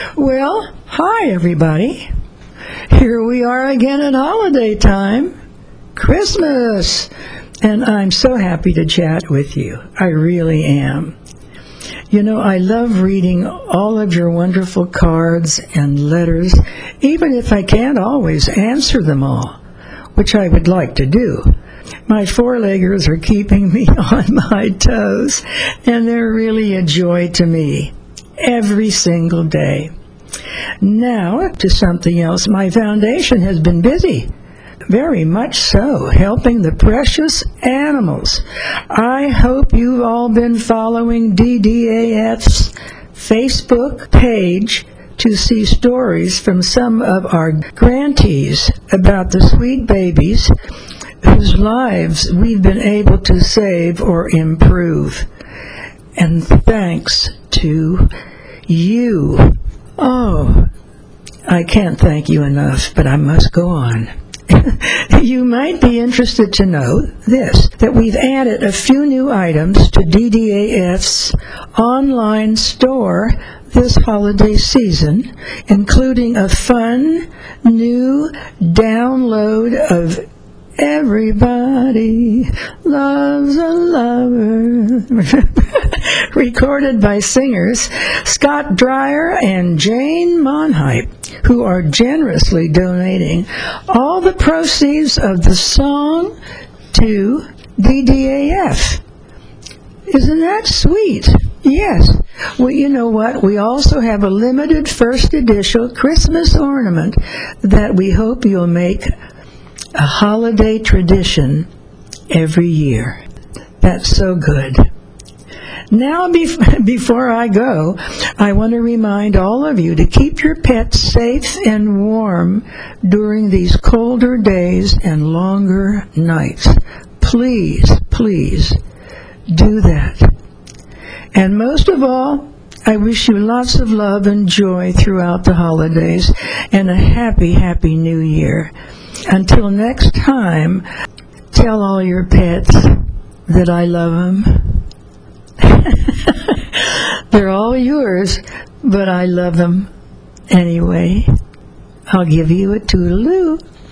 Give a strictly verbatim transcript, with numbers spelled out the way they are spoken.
Well, hi everybody. Here we are again at holiday time, Christmas, and I'm so happy to chat with you. I really am. You know, I love reading all of your wonderful cards and letters, even if I can't always answer them all, which I would like to do. My four-leggers are keeping me on my toes, and they're really a joy to me every single day. Now, to something else. My foundation has been busy, very much so, helping the precious animals. I hope you've all been following D D A F's Facebook page to see stories from some of our grantees about the sweet babies whose lives we've been able to save or improve. And thanks to you. Oh, I can't thank you enough, but I must go on. You might be interested to know this, that we've added a few new items to D D A F's online store this holiday season, including a fun new download of Everybody Loves a Lover, recorded by singers Scott Dreyer and Jane Monhype, who are generously donating all the proceeds of the song to D D A F. Isn't that sweet? Yes. Well, you know what? We also have a limited first edition Christmas ornament that we hope you'll make a holiday tradition every year. That's so good. Now, bef- before I go, I want to remind all of you to keep your pets safe and warm during these colder days and longer nights. Please, please do that. And most of all, I wish you lots of love and joy throughout the holidays and a happy, happy new year. Until next time, tell all your pets that I love them. They're all yours, but I love them anyway. I'll give you a toodaloo.